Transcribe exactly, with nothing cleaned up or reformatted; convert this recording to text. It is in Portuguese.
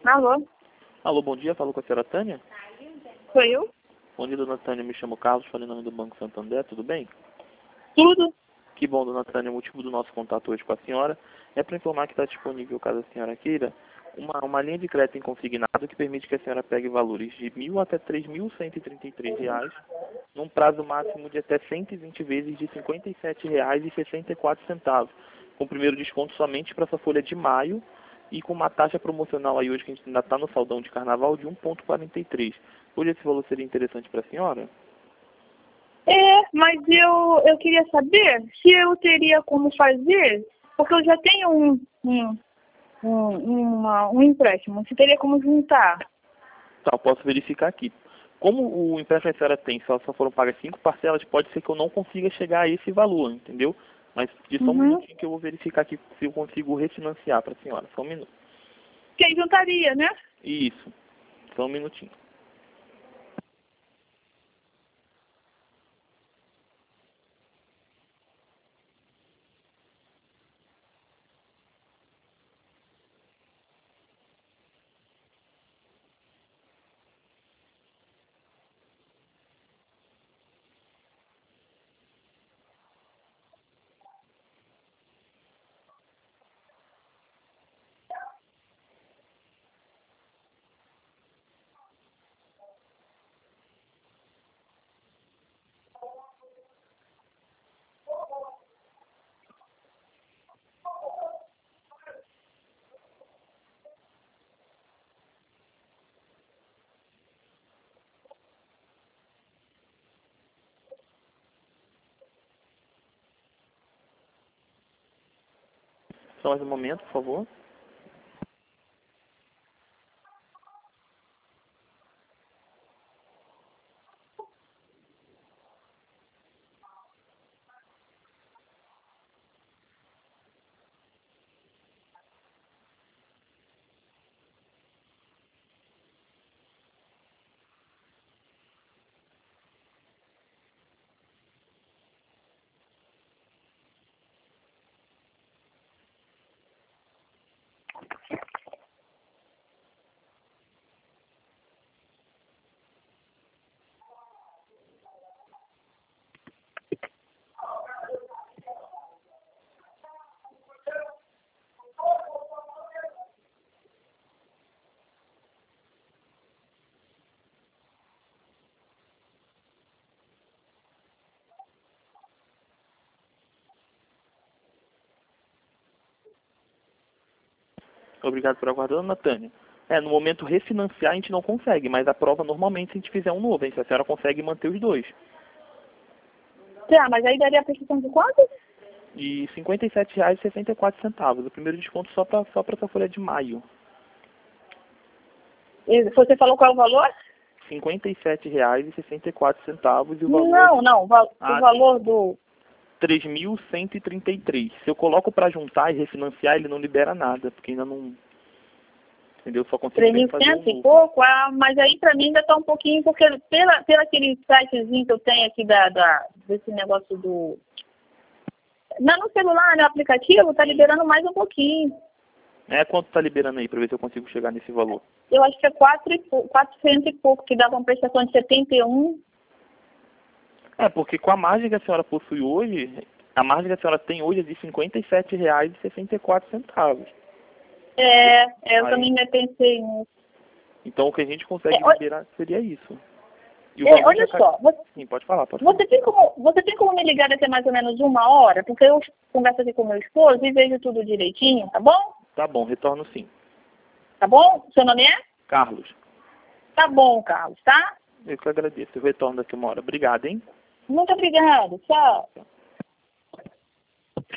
Alô? Alô, bom dia. Falou com a senhora Tânia? Sou eu? Bom dia, dona Tânia. Me chamo Carlos, falei em nome do Banco Santander. Tudo bem? Tudo? Que bom, dona Tânia. O motivo do nosso contato hoje com a senhora é para informar que está disponível, caso a senhora queira, uma, uma linha de crédito em consignado que permite que a senhora pegue valores de mil até três mil cento e trinta e três reais, num prazo máximo de até cento e vinte vezes de cinquenta e sete reais e sessenta e quatro centavos, com o primeiro desconto somente para essa folha de maio e com uma taxa promocional aí hoje que a gente ainda está no saldão de carnaval de um vírgula quarenta e três. Hoje esse valor seria interessante para a senhora? É, mas eu, eu queria saber se eu teria como fazer, porque eu já tenho um, um, um, uma, um empréstimo, se teria como juntar. Tá, eu posso verificar aqui. Como o empréstimo que a senhora tem, só, só foram pagas cinco parcelas, pode ser que eu não consiga chegar a esse valor, entendeu? Mas de só um Uhum. minutinho que eu vou verificar aqui se eu consigo refinanciar para a senhora. Só um minuto. Que aí juntaria, né? Isso. Só um minutinho. Só mais um momento, por favor. Obrigado por aguardar, dona Tânia. É, no momento refinanciar a gente não consegue, mas a prova normalmente se a gente fizer um novo, hein? Se a senhora consegue manter os dois. Tá, mas aí daria a prestação de quanto? De cinquenta e sete reais e sessenta e quatro centavos. O primeiro desconto só para só para essa folha de maio. E você falou qual é o valor? cinquenta e sete reais e sessenta e quatro centavos e o valor Não, não, o, val Ah, o valor do... três mil cento e trinta e três. Se eu coloco para juntar e refinanciar, ele não libera nada, porque ainda não... Entendeu? Só consigo três mil mesmo e fazer um cento e novo. pouco, ah, mas aí pra mim ainda tá um pouquinho, porque pela, pela aquele sitezinho que eu tenho aqui da, da, desse negócio do... Não, no celular, no aplicativo, tá liberando mais um pouquinho. É, quanto tá liberando aí, para ver se eu consigo chegar nesse valor? Eu acho que é quatro e pou- quatrocentos e pouco, que dava uma prestação de setenta e um. É, porque com a margem que a senhora possui hoje, a margem que a senhora tem hoje é de cinquenta e sete reais e sessenta e quatro centavos. É, é, eu Aí, também me pensei nisso. então o que a gente consegue É, olha, liberar seria isso. E o é, valor já olha cai... só, você, Sim, pode falar, pode falar. você, tem como, você tem como me ligar daqui a mais ou menos uma hora? Porque eu converso aqui com meu esposo e vejo tudo direitinho, tá bom? Tá bom, retorno sim. Tá bom? Seu nome é? Carlos, Tá bom, Carlos, tá? eu que agradeço. Eu retorno daqui uma hora. Obrigado, hein? Muito obrigada. Tchau.